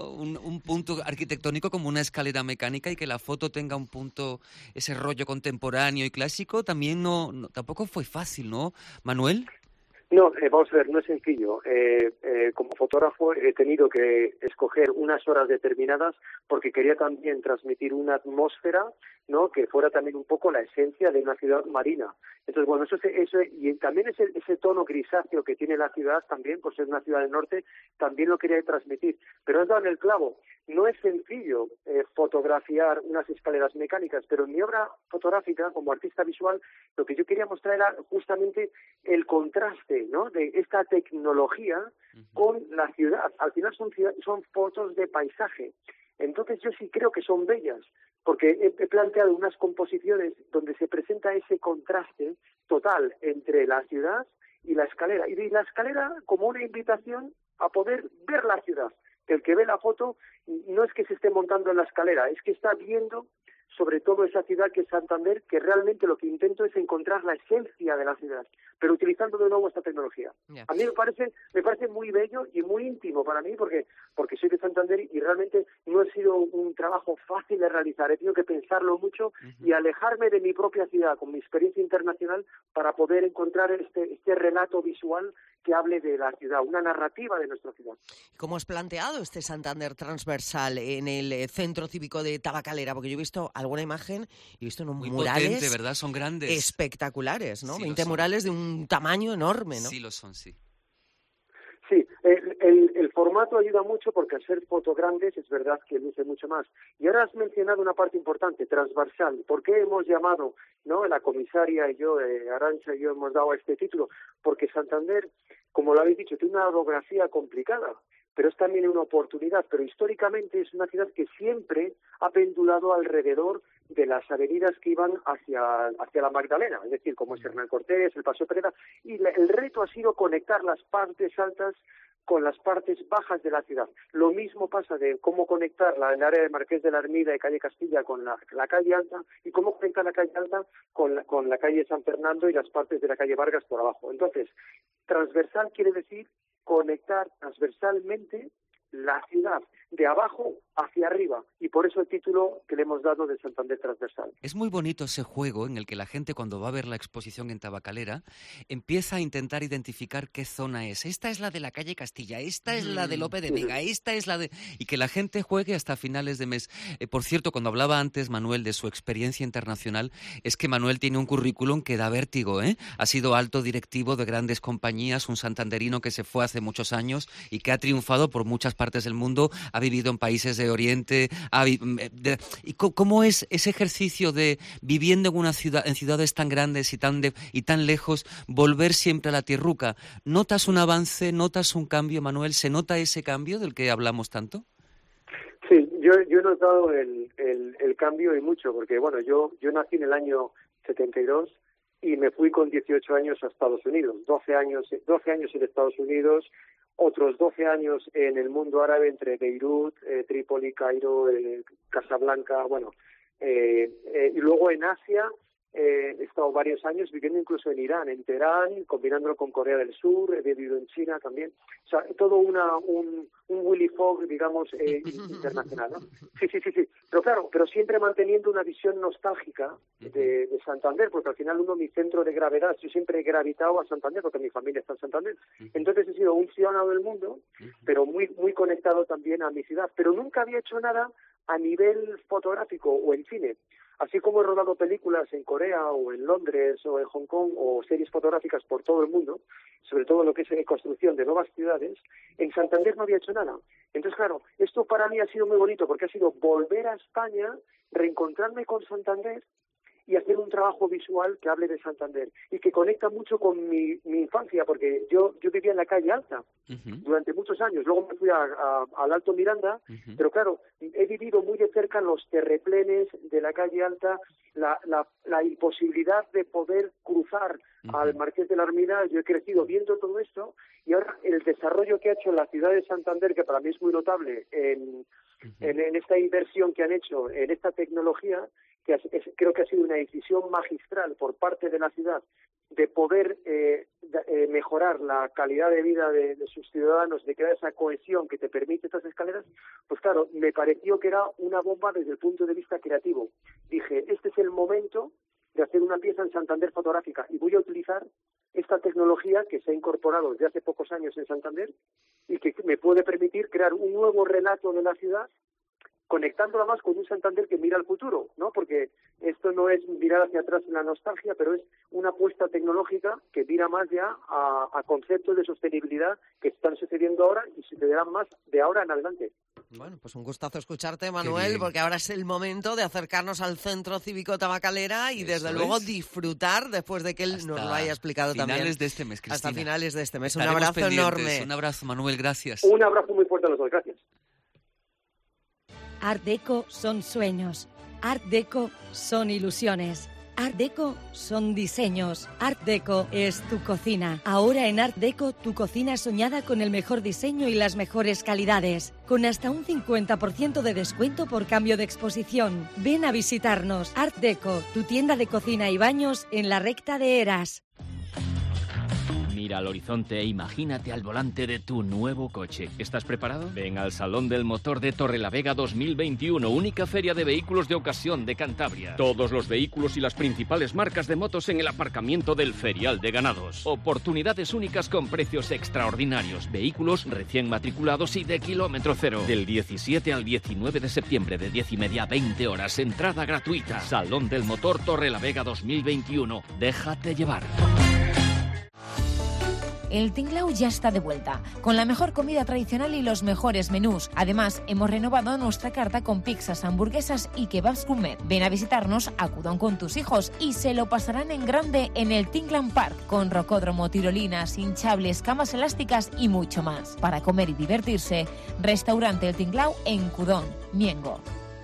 un punto arquitectónico como una escalera mecánica y que la foto tenga un punto, ese rollo contemporáneo y clásico, también tampoco fue fácil, ¿no, Manuel? No, vamos a ver, no es sencillo. Como fotógrafo he tenido que escoger unas horas determinadas porque quería también transmitir una atmósfera, ¿no?, que fuera también un poco la esencia de una ciudad marina. Entonces, bueno, eso y también ese tono grisáceo que tiene la ciudad también, por ser una ciudad del norte, también lo quería transmitir. Pero has dado en el clavo. No es sencillo fotografiar unas escaleras mecánicas, pero en mi obra fotográfica, como artista visual, lo que yo quería mostrar era justamente el contraste, ¿no?, de esta tecnología con la ciudad. Al final son fotos de paisaje. Entonces yo sí creo que son bellas, porque he planteado unas composiciones donde se presenta ese contraste total entre la ciudad y la escalera. Y la escalera como una invitación a poder ver la ciudad. El que ve la foto no es que se esté montando en la escalera, es que está viendo sobre todo esa ciudad que es Santander, que realmente lo que intento es encontrar la esencia de la ciudad, pero utilizando de nuevo esta tecnología. A mí me parece muy bello y muy íntimo para mí, porque soy de Santander y realmente no ha sido un trabajo fácil de realizar. He tenido que pensarlo mucho y alejarme de mi propia ciudad, con mi experiencia internacional, para poder encontrar este relato visual que hable de la ciudad, una narrativa de nuestra ciudad. ¿Cómo has planteado este Santander transversal en el Centro Cívico de Tabacalera? Porque yo he visto alguna imagen y he visto unos muy murales potente, ¿verdad? Son grandes, espectaculares, ¿no? Sí, 20 murales de un tamaño enorme, ¿no? Sí, lo son, sí. Sí, el formato ayuda mucho porque al ser fotos grandes es verdad que luce mucho más. Y ahora has mencionado una parte importante, transversal. ¿Por qué hemos llamado, no, la comisaria y yo, Arantxa y yo, hemos dado este título? Porque Santander, como lo habéis dicho, tiene una orografía complicada, pero es también una oportunidad. Pero históricamente es una ciudad que siempre ha pendulado alrededor de las avenidas que iban hacia la Magdalena, es decir, como es Hernán Cortés, el Paseo Pereda, y el reto ha sido conectar las partes altas con las partes bajas de la ciudad. Lo mismo pasa de cómo conectar el área de Marqués de la Ermida y calle Castilla con la calle Alta, y cómo conectar la calle Alta con la calle San Fernando y las partes de la calle Vargas por abajo. Entonces, transversal quiere decir conectar transversalmente la ciudad de abajo hacia arriba, y por eso el título que le hemos dado de Santander Transversal. Es muy bonito ese juego en el que la gente, cuando va a ver la exposición en Tabacalera, empieza a intentar identificar qué zona es. Esta es la de la calle Castilla, esta es la de Lope de Vega, esta es la de... Y que la gente juegue hasta finales de mes. Por cierto, cuando hablaba antes Manuel de su experiencia internacional, es que Manuel tiene un currículum que da vértigo, ¿eh? Ha sido alto directivo de grandes compañías, un santanderino que se fue hace muchos años y que ha triunfado por muchas partes del mundo, ha vivido en países de Oriente. ¿Y cómo es ese ejercicio de, viviendo en ciudades tan grandes y tan lejos, volver siempre a la tierruca? ¿Notas un avance, notas un cambio, Manuel? ¿Se nota ese cambio del que hablamos tanto? Sí, yo he notado el cambio y mucho, porque bueno, yo nací en el año 72 y me fui con 18 años a Estados Unidos, 12 años en Estados Unidos, otros 12 años en el mundo árabe entre Beirut, Trípoli, Cairo, Casablanca, bueno, y luego en Asia. He estado varios años viviendo incluso en Irán, en Teherán, combinándolo con Corea del Sur, he vivido en China también. O sea, todo un Willy Fogg, digamos, internacional, ¿no? Sí. Pero claro, pero siempre manteniendo una visión nostálgica de Santander, porque al final mi centro de gravedad, yo siempre he gravitado a Santander, porque mi familia está en Santander. Entonces he sido un ciudadano del mundo, pero muy conectado también a mi ciudad. Pero nunca había hecho nada a nivel fotográfico o en cine. Así como he rodado películas en Corea o en Londres o en Hong Kong o series fotográficas por todo el mundo, sobre todo lo que es construcción de nuevas ciudades, en Santander no había hecho nada. Entonces, claro, esto para mí ha sido muy bonito porque ha sido volver a España, reencontrarme con Santander y hacer un trabajo visual que hable de Santander y que conecta mucho con mi infancia, porque yo vivía en la calle Alta durante muchos años, luego me fui al Alto Miranda, pero claro, he vivido muy de cerca los terreplenes de la calle Alta, la imposibilidad de poder cruzar al Marqués de la Armida. Yo he crecido viendo todo esto y ahora el desarrollo que ha hecho la ciudad de Santander, que para mí es muy notable en esta inversión que han hecho en esta tecnología, que creo que ha sido una decisión magistral por parte de la ciudad de poder mejorar la calidad de vida de sus ciudadanos, de crear esa cohesión que te permite estas escaleras, pues claro, me pareció que era una bomba desde el punto de vista creativo. Dije, este es el momento de hacer una pieza en Santander fotográfica y voy a utilizar esta tecnología que se ha incorporado desde hace pocos años en Santander y que me puede permitir crear un nuevo relato de la ciudad, conectándola más con un Santander que mira al futuro, ¿no? Porque esto no es mirar hacia atrás en la nostalgia, pero es una apuesta tecnológica que mira más ya a conceptos de sostenibilidad que están sucediendo ahora y sucederán más de ahora en adelante. Bueno, pues un gustazo escucharte, Manuel, porque ahora es el momento de acercarnos al Centro Cívico Tabacalera y desde luego disfrutar después de que él nos lo haya explicado también. Hasta finales de este mes, Cristina. Hasta finales de este mes. Estaremos un abrazo pendientes. Enorme. Un abrazo, Manuel, gracias. Un abrazo muy fuerte a los dos, gracias. Art Deco son sueños, Art Deco son ilusiones, Art Deco son diseños, Art Deco es tu cocina. Ahora en Art Deco tu cocina soñada con el mejor diseño y las mejores calidades, con hasta un 50% de descuento por cambio de exposición. Ven a visitarnos. Art Deco, tu tienda de cocina y baños en la recta de Eras. Mira al horizonte e imagínate al volante de tu nuevo coche. ¿Estás preparado? Ven al Salón del Motor de Torrelavega 2021, única feria de vehículos de ocasión de Cantabria. Todos los vehículos y las principales marcas de motos en el aparcamiento del Ferial de Ganados. Oportunidades únicas con precios extraordinarios. Vehículos recién matriculados y de kilómetro cero. Del 17 al 19 de septiembre, de 10:30 a 20 horas. Entrada gratuita. Salón del Motor Torrelavega 2021. Déjate llevar. El Tinglao ya está de vuelta, con la mejor comida tradicional y los mejores menús. Además, hemos renovado nuestra carta con pizzas, hamburguesas y kebabs gourmet. Ven a visitarnos a Cudón con tus hijos y se lo pasarán en grande en el Tinglan Park, con rocódromo, tirolinas, hinchables, camas elásticas y mucho más. Para comer y divertirse, Restaurante El Tinglao en Cudón, Miengo.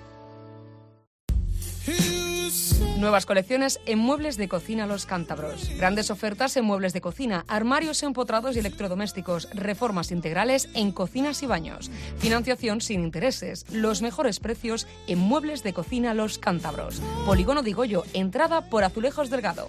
Nuevas colecciones en muebles de cocina Los Cántabros. Grandes ofertas en muebles de cocina, armarios empotrados y electrodomésticos, reformas integrales en cocinas y baños. Financiación sin intereses. Los mejores precios en muebles de cocina Los Cántabros. Polígono de Goyo, entrada por Azulejos Delgado.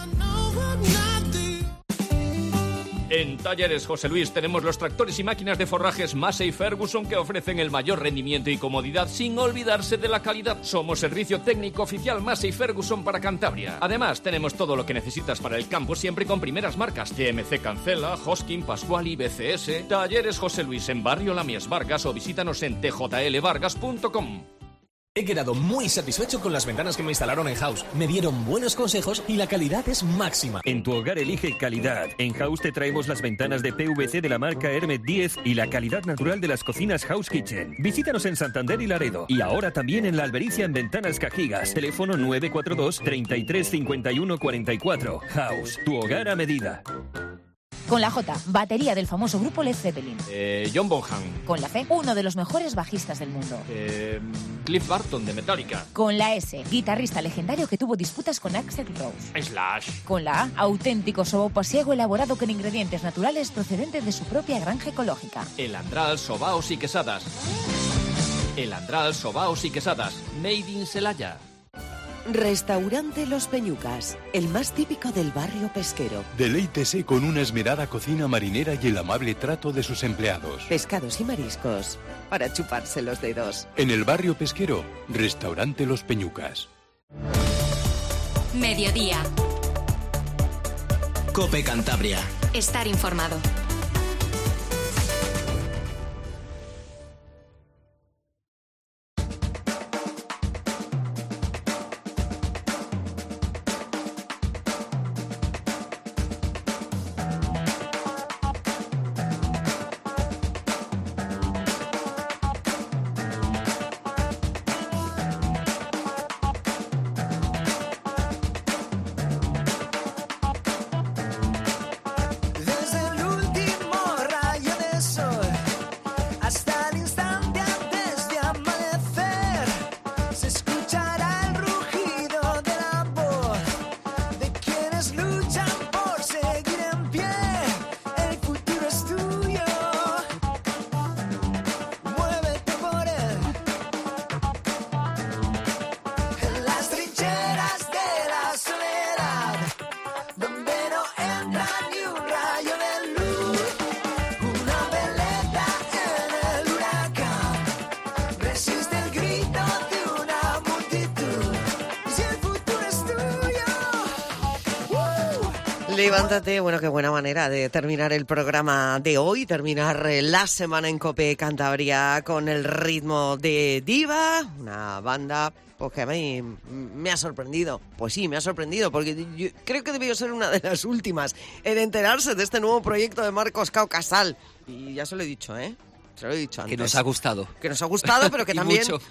En Talleres José Luis tenemos los tractores y máquinas de forrajes Massey Ferguson que ofrecen el mayor rendimiento y comodidad sin olvidarse de la calidad. Somos servicio técnico oficial Massey Ferguson para Cantabria. Además, tenemos todo lo que necesitas para el campo siempre con primeras marcas. GMC Cancela, Hoskin, Pasquali, BCS. Talleres José Luis en Barrio Lamies Vargas o visítanos en tjlvargas.com. He quedado muy satisfecho con las ventanas que me instalaron en House. Me dieron buenos consejos y la calidad es máxima. En tu hogar elige calidad. En House te traemos las ventanas de PVC de la marca Hermet 10 y la calidad natural de las cocinas House Kitchen. Visítanos en Santander y Laredo. Y ahora también en La Albericia en Ventanas Cajigas. Teléfono 942 33 51 44. House, tu hogar a medida. Con la J, batería del famoso grupo Led Zeppelin. John Bonham. Con la C, uno de los mejores bajistas del mundo. Cliff Barton de Metallica. Con la S, guitarrista legendario que tuvo disputas con Axl Rose. Slash. Con la A, auténtico sobopasiego elaborado con ingredientes naturales procedentes de su propia granja ecológica. El Andral, sobaos y quesadas. El Andral, sobaos y quesadas. Made in Celaya. Restaurante Los Peñucas, el más típico del barrio pesquero. Deleítese con una esmerada cocina marinera y el amable trato de sus empleados. Pescados y mariscos, para chuparse los dedos. En el barrio pesquero, Restaurante Los Peñucas. Mediodía. COPE Cantabria. Estar informado. Levántate, bueno, qué buena manera de terminar el programa de hoy, terminar la semana en COPE Cantabria con el ritmo de Diva, una banda pues que a mí me ha sorprendido. Pues sí, me ha sorprendido, porque yo creo que debió ser una de las últimas en enterarse de este nuevo proyecto de Marcos Cao Casal. Y ya se lo he dicho, ¿eh? Se lo he dicho antes. Que nos ha gustado. Que nos ha gustado, pero que también, mucho.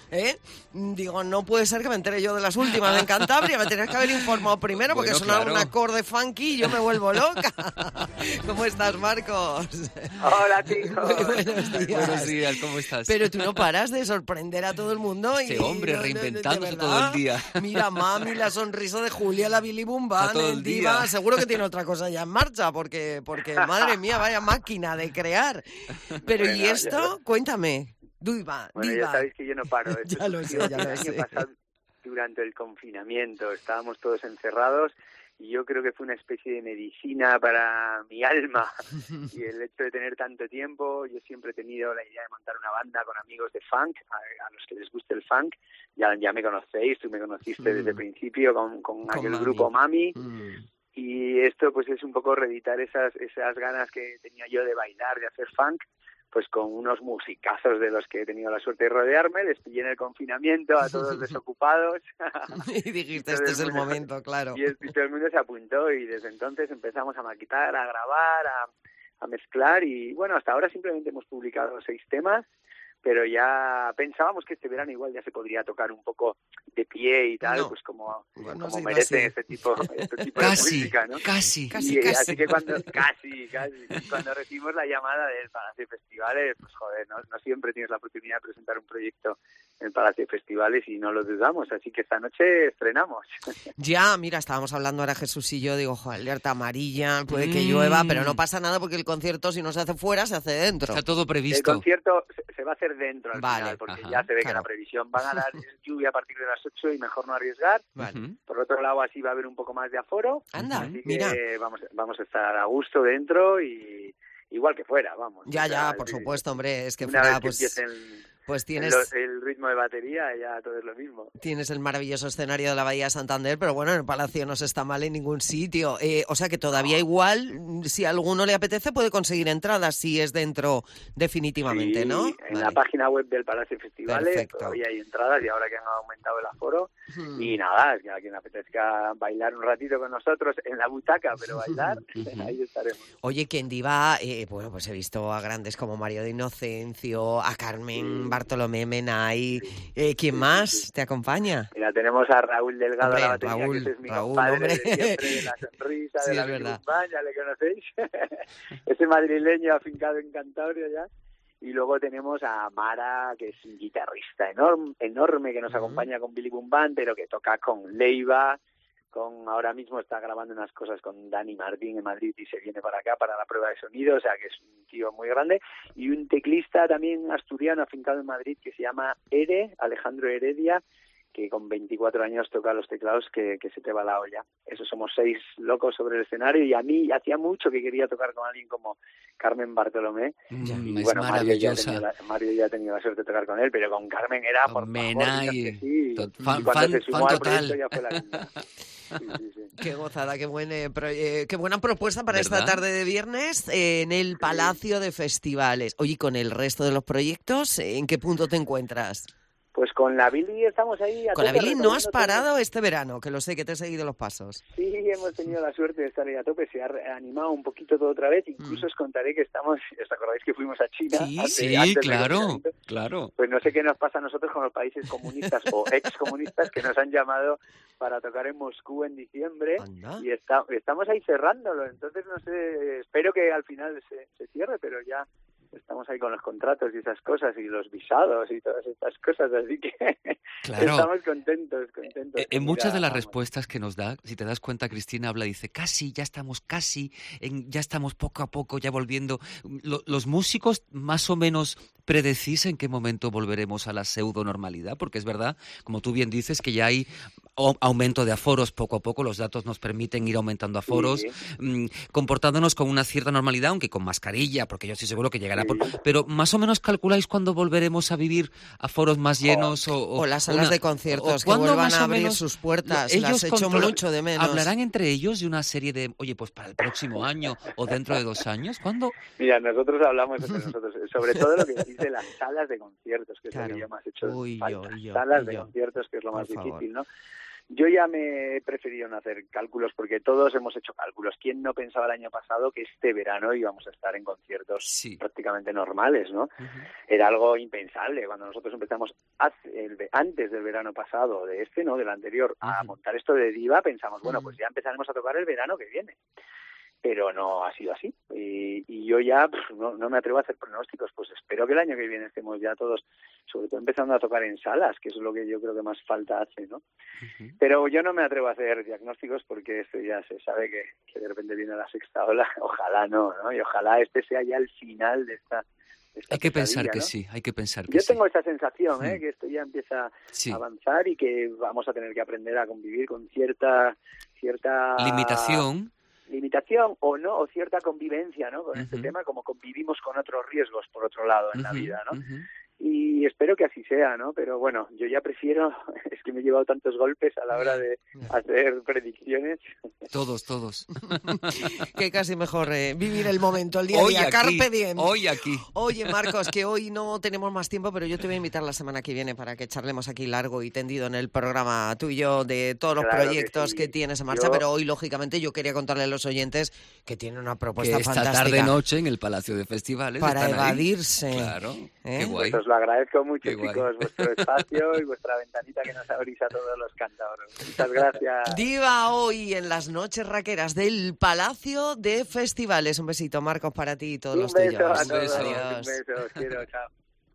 Digo, no puede ser que me entere yo de las últimas en Cantabria. Me tenías que haber informado primero, porque bueno, sonaba claro. un acorde funky y yo me vuelvo loca. ¿Cómo estás, Marcos? Hola, chicos. Buenos días. Buenos días, ¿cómo estás? Pero tú no paras de sorprender a todo el mundo. Este hombre reinventándose todo el día. Mira, Mami, la sonrisa de Julia, la Billy Bumban, Está todo el el Diva. día. Seguro que tiene otra cosa ya en marcha, porque madre mía, vaya máquina de crear. Pero Bueno, ¿y esto? Cuéntame. Diva. Bueno, ya sabéis que yo no paro. Ya lo sé, ya lo El sé. año pasado, durante el confinamiento, estábamos todos encerrados y yo creo que fue una especie de medicina para mi alma. Y el hecho de tener tanto tiempo, yo siempre he tenido la idea de montar una banda con amigos de funk, a los que les guste el funk. Ya me conocéis, tú me conociste desde el principio con aquel Mami. grupo Mami. Y esto pues es un poco reeditar esas ganas que tenía yo de bailar, de hacer funk, pues con unos musicazos de los que he tenido la suerte de rodearme. Les pillé en el confinamiento a todos desocupados. Y dijiste, este es el momento, claro. Y todo el mundo se apuntó y desde entonces empezamos a maquetar, a grabar, a mezclar y bueno, hasta ahora simplemente hemos publicado 6 temas, pero ya pensábamos que este verano igual ya se podría tocar un poco de pie y tal, pues como sí, merece sí. este tipo de Casi, música, ¿no? casi. Así que cuando recibimos la llamada del Palacio de Festivales, pues joder, no siempre tienes la oportunidad de presentar un proyecto en el Palacio de Festivales y no lo dudamos, así que esta noche estrenamos. Ya, mira, estábamos hablando ahora Jesús y yo, digo, joder, alerta amarilla, puede que llueva, pero no pasa nada porque el concierto si no se hace fuera, se hace dentro. Está todo El previsto. concierto se va a hacer dentro al Vale, final, porque ajá, ya se ve que claro. la previsión van a dar lluvia a partir de las 8 y mejor no arriesgar. Vale. Por otro lado, así va a haber un poco más de aforo. Anda, Así mira. que vamos a estar a gusto dentro y igual que fuera, vamos. Ya, O sea, por supuesto, hombre, es que una fuera, vez que pues empiecen tienes... el ritmo de batería, ya todo es lo mismo. Tienes el maravilloso escenario de la Bahía de Santander, pero bueno, en el Palacio no se está mal en ningún sitio. O sea que todavía igual, si a alguno le apetece, puede conseguir entradas si es dentro definitivamente, Sí, ¿no? en la página web del Palacio de Festivales Perfecto. todavía hay entradas y ahora que han aumentado el aforo, Y nada, a quien apetezca bailar un ratito con nosotros en la butaca, pero bailar, ahí estaremos. Oye, que en Diva, bueno, pues he visto a grandes como Mario de Inocencio, a Carmen Bartolomé Menay. ¿Quién más te acompaña? Mira, tenemos a Raúl Delgado, hombre, la batería, Raúl, que es mi Raúl, compadre hombre. de siempre, de la sonrisa, Sí, de la es verdad. Bilbao, ya le conocéis. Ese madrileño afincado en Cantabria ya. Y luego tenemos a Mara, que es un guitarrista enorme que nos acompaña con Billy Boom Band, pero que toca con Leiva, ahora mismo está grabando unas cosas con Dani Martín en Madrid y se viene para acá para la prueba de sonido, o sea que es un tío muy grande. Y un teclista también asturiano afincado en Madrid que se llama Alejandro Heredia, que con 24 años toca los teclados que se te va la olla. Eso somos 6 locos sobre el escenario, y a mí hacía mucho que quería tocar con alguien como Carmen Bartolomé. Y bueno, Mario ya ha tenido la suerte de tocar con él, pero con Carmen era, por Menay, favor, que sí. fan, y cuando se sumó fan al total. proyecto ya fue la niña. Sí. Qué gozada, qué buena propuesta para ¿verdad? esta tarde de viernes en el Palacio de Festivales. Oye, con el resto de los proyectos, ¿en qué punto te encuentras? Pues con la Billy estamos ahí. Con la Billy no has parado este verano, que lo sé, que te he seguido los pasos. Sí, hemos tenido la suerte de estar ahí a tope, se ha animado un poquito todo otra vez, incluso os contaré que estamos, ¿os acordáis que fuimos a China? Sí, claro. Pues no sé qué nos pasa a nosotros con los países comunistas o excomunistas que nos han llamado para tocar en Moscú en diciembre. Anda. Y estamos ahí cerrándolo, entonces no sé, espero que al final se cierre, pero ya estamos ahí con los contratos y esas cosas y los visados y todas estas cosas, así que claro. Estamos contentos. En muchas de las respuestas que nos da, si te das cuenta, Cristina dice, ya estamos poco a poco ya volviendo. Los músicos más o menos predecís en qué momento volveremos a la pseudo-normalidad, porque es verdad, como tú bien dices, que ya hay aumento de aforos poco a poco, los datos nos permiten ir aumentando aforos, comportándonos con una cierta normalidad, aunque con mascarilla, porque yo estoy seguro que llegará. Pero más o menos calculáis cuándo volveremos a vivir aforos más llenos o las salas de conciertos que vuelvan a abrir sus puertas. Las echo mucho de menos. ¿Hablarán entre ellos de una serie de, oye, pues para el próximo año o dentro de 2 años? ¿Cuándo? Mira, nosotros hablamos entre nosotros, sobre todo lo que dice las salas de conciertos, que es lo que yo más he hecho falta. Salas de conciertos, que es lo más difícil, ¿no? Yo ya me he preferido no hacer cálculos porque todos hemos hecho cálculos. ¿Quién no pensaba el año pasado que este verano íbamos a estar en conciertos prácticamente normales, ¿no? Era algo impensable. Cuando nosotros empezamos antes del verano pasado, ¿no? Del anterior, a montar esto de Diva, pensamos, bueno, pues ya empezaremos a tocar el verano que viene. Pero no ha sido así. Y yo ya no me atrevo a hacer pronósticos. Pues espero que el año que viene estemos ya todos, sobre todo empezando a tocar en salas, que es lo que yo creo que más falta hace, ¿no? Pero yo no me atrevo a hacer diagnósticos porque esto ya se sabe que de repente viene la sexta ola. Ojalá no, ¿no? Y ojalá este sea ya el final de esta hay que pensar que ¿no? sí, hay que pensar que yo sí. Tengo esa sensación, que esto ya empieza a avanzar y que vamos a tener que aprender a convivir con cierta limitación o no, o cierta convivencia, ¿no? Con este tema, como convivimos con otros riesgos, por otro lado, en la vida, ¿no? Y espero que así sea, ¿no? Pero bueno, yo ya prefiero, es que me he llevado tantos golpes a la hora de hacer predicciones. Todos. Que casi mejor vivir el momento, el día a día, carpe diem. Hoy aquí. Oye, Marcos, que hoy no tenemos más tiempo, pero yo te voy a invitar la semana que viene para que charlemos aquí largo y tendido en el programa tú y yo de todos los proyectos que tienes en marcha, pero hoy, lógicamente, yo quería contarle a los oyentes que tiene una propuesta fantástica. Esta tarde-noche en el Palacio de Festivales. Para evadirse. Ahí. Claro, qué guay. Pues os lo agradezco mucho, chicos, vuestro espacio y vuestra ventanita que nos abrís a todos los cantadores. Muchas gracias. Diva hoy en las noches raqueras del Palacio de Festivales. Un besito, Marcos, para ti y todos los tuyos. Un beso. Adiós. Un beso, os quiero, chao.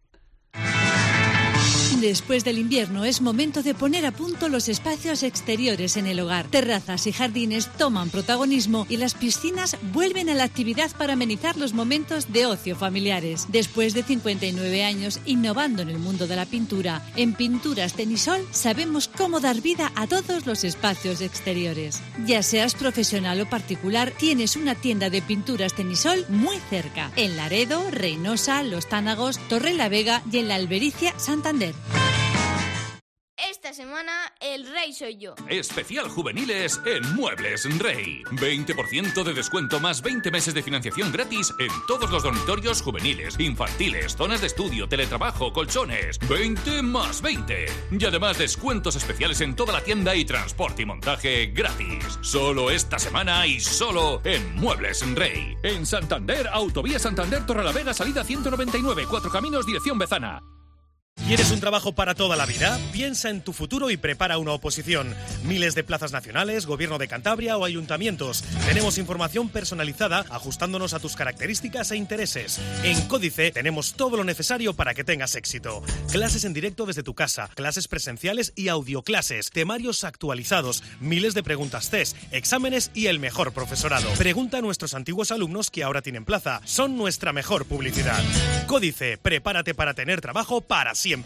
Después del invierno es momento de poner a punto los espacios exteriores en el hogar. Terrazas y jardines toman protagonismo y las piscinas vuelven a la actividad para amenizar los momentos de ocio familiares. Después de 59 años innovando en el mundo de la pintura, en Pinturas Tenisol sabemos cómo dar vida a todos los espacios exteriores. Ya seas profesional o particular, tienes una tienda de Pinturas Tenisol muy cerca. En Laredo, Reynosa, Los Tánagos, Torrelavega y en la Albericia, Santander. Esta semana el rey soy yo. Especial juveniles en Muebles Rey. 20% de descuento más 20 meses de financiación gratis en todos los dormitorios juveniles, infantiles, zonas de estudio, teletrabajo, colchones. 20 más 20. Y además descuentos especiales en toda la tienda y transporte y montaje gratis. Solo esta semana y solo en Muebles Rey. En Santander, Autovía Santander Torrelavega, salida 199, Cuatro Caminos, dirección Bezana. ¿Quieres un trabajo para toda la vida? Piensa en tu futuro y prepara una oposición. Miles de plazas nacionales, Gobierno de Cantabria o ayuntamientos. Tenemos información personalizada ajustándonos a tus características e intereses. En Códice tenemos todo lo necesario para que tengas éxito. Clases en directo desde tu casa, clases presenciales y audioclases, temarios actualizados, miles de preguntas test, exámenes y el mejor profesorado. Pregunta a nuestros antiguos alumnos que ahora tienen plaza. Son nuestra mejor publicidad. Códice, prepárate para tener trabajo para siempre.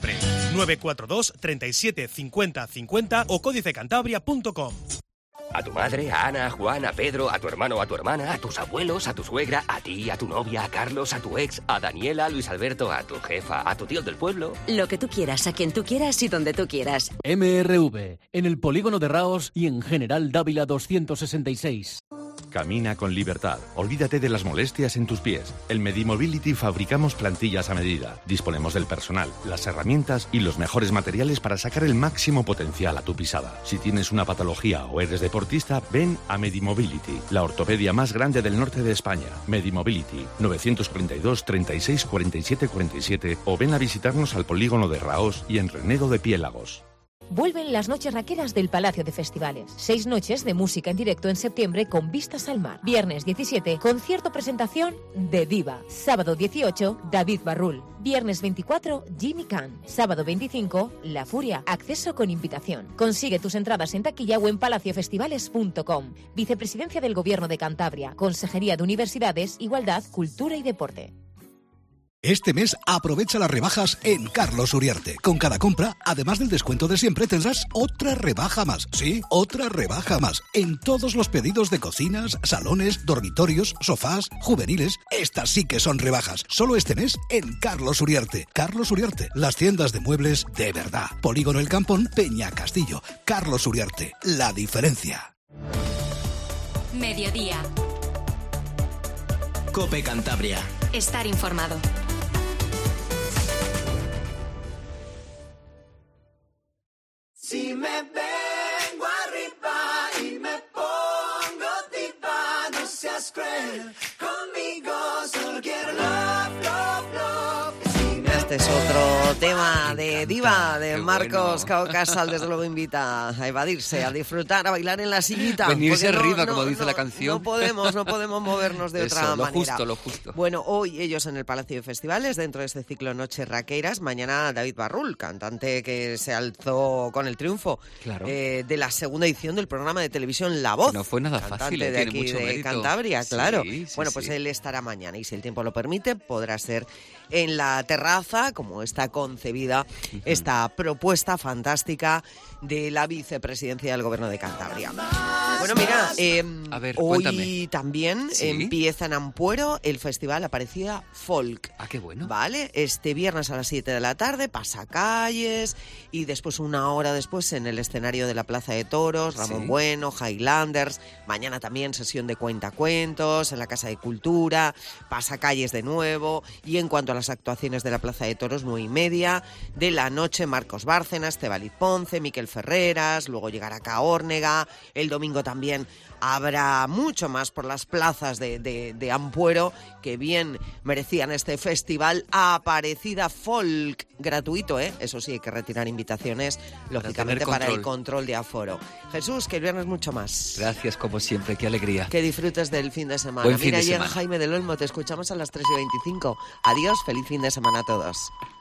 942 37 50 50 o códicecantabria.com. A tu madre, a Ana, a Juan, a Pedro, a tu hermano, a tu hermana, a tus abuelos, a tu suegra, a ti, a tu novia, a Carlos, a tu ex, a Daniela, a Luis Alberto, a tu jefa, a tu tío del pueblo. Lo que tú quieras, a quien tú quieras y donde tú quieras. MRV, en el Polígono de Raos y en General Dávila 266. Camina con libertad. Olvídate de las molestias en tus pies. En Medimobility fabricamos plantillas a medida. Disponemos del personal, las herramientas y los mejores materiales para sacar el máximo potencial a tu pisada. Si tienes una patología o eres deportista, ven a Medimobility, la ortopedia más grande del norte de España. Medimobility, 942 36 47 47 o ven a visitarnos al Polígono de Raos y en Renedo de Piélagos. Vuelven las noches raqueras del Palacio de Festivales. 6 noches de música en directo en septiembre con vistas al mar. Viernes 17, concierto presentación de Diva. Sábado 18, David Barrul. Viernes 24, Jimmy Can. Sábado 25, La Furia. Acceso con invitación. Consigue tus entradas en taquilla o en palaciofestivales.com. Vicepresidencia del Gobierno de Cantabria. Consejería de Universidades, Igualdad, Cultura y Deporte. Este mes aprovecha las rebajas en Carlos Uriarte. Con cada compra, además del descuento de siempre, tendrás otra rebaja más. Sí, otra rebaja más. En todos los pedidos de cocinas, salones, dormitorios, sofás, juveniles. Estas sí que son rebajas. Solo este mes en Carlos Uriarte. Carlos Uriarte, las tiendas de muebles de verdad. Polígono El Campón, Peña Castillo. Carlos Uriarte, la diferencia. Mediodía. COPE Cantabria. Estar informado. Si me vengo arriba y me pongo diva, no seas cruel conmigo, solo quiero love, love, love. Este es otro tema de Diva, de Marcos Cao Casal. Desde luego invita a evadirse, a disfrutar, a bailar en la sillita. Venirse arriba, como dice la canción. No podemos movernos de otra manera. Lo justo. Bueno, hoy ellos en el Palacio de Festivales, dentro de este ciclo Noches Raqueiras. Mañana David Barrul, cantante que se alzó con el triunfo de la segunda edición del programa de televisión La Voz. No fue nada fácil, de tiene aquí mucho de mérito. Cantabria, Sí, claro. sí, Bueno, pues sí. él estará mañana y si el tiempo lo permite podrá ser en la terraza, como está concebida esta propuesta fantástica de la vicepresidencia del Gobierno de Cantabria. Bueno, mira, A ver, hoy cuéntame. también ¿Sí? empieza en Ampuero el Festival Aparecida Folk. Ah, qué bueno. Vale, este viernes a las 7 de la tarde, pasacalles y después, una hora después, en el escenario de la Plaza de Toros, Ramón Sí. Bueno, Highlanders. Mañana también sesión de cuentacuentos en la Casa de Cultura, pasacalles de nuevo. Y en cuanto a las actuaciones de la Plaza de Toros, 9:30 de la noche, Marcos Bárcenas, Tebaliz Ponce, Miquel Ferreras, luego llegará Caórnega. El domingo también habrá mucho más por las plazas de Ampuero, que bien merecían este festival Aparecida Folk, gratuito, ¿eh? Eso sí, hay que retirar invitaciones, lógicamente, para el control de aforo. Jesús, que el viernes mucho más. Gracias, como siempre, qué alegría. Que disfrutes del fin de semana. Buen fin Mira, de llega semana. Jaime del Olmo, te escuchamos a las 3:25. Adiós, feliz fin de semana a todos.